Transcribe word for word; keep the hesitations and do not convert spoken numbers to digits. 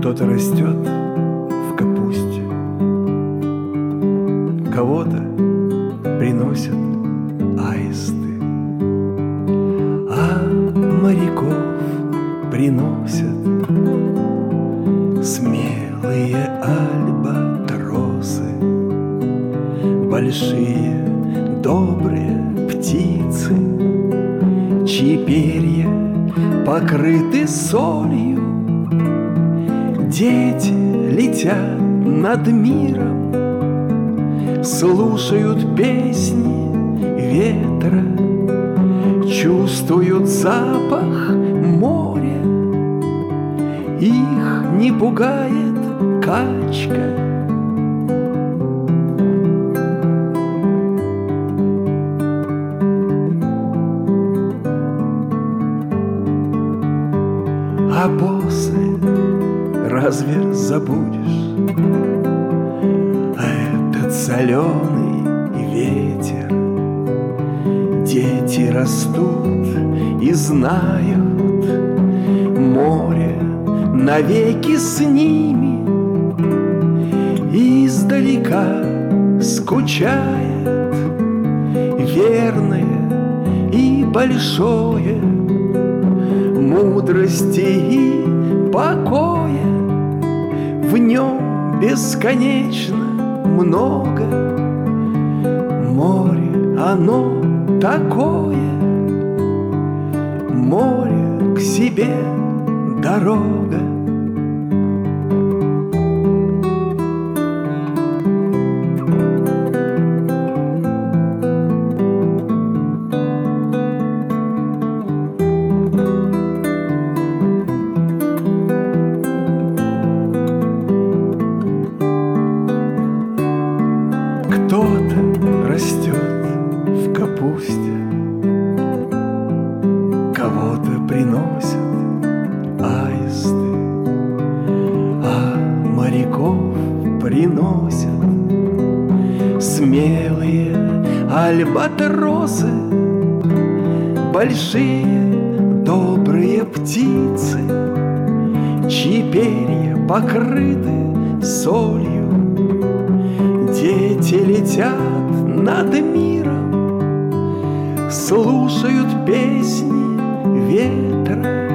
Кто-то растет в капусте, кого-то приносят аисты, а моряков приносят смелые альбатросы, большие добрые птицы, чьи перья покрыты солью. Дети летят над миром, слушают песни ветра, чувствуют запах моря. Их не пугает качка. А после разве забудешь этот соленый ветер? Дети растут и знают, море навеки с ними. Издалека скучает верное и большое, мудрости и покоя в нем бесконечно много. Море, оно такое, море к себе дорога. Кто-то растет в капусте, кого-то приносят аисты, а моряков приносят смелые альбатросы, большие добрые птицы, чьи перья покрыты солью. Дети летят над миром, слушают песни ветра,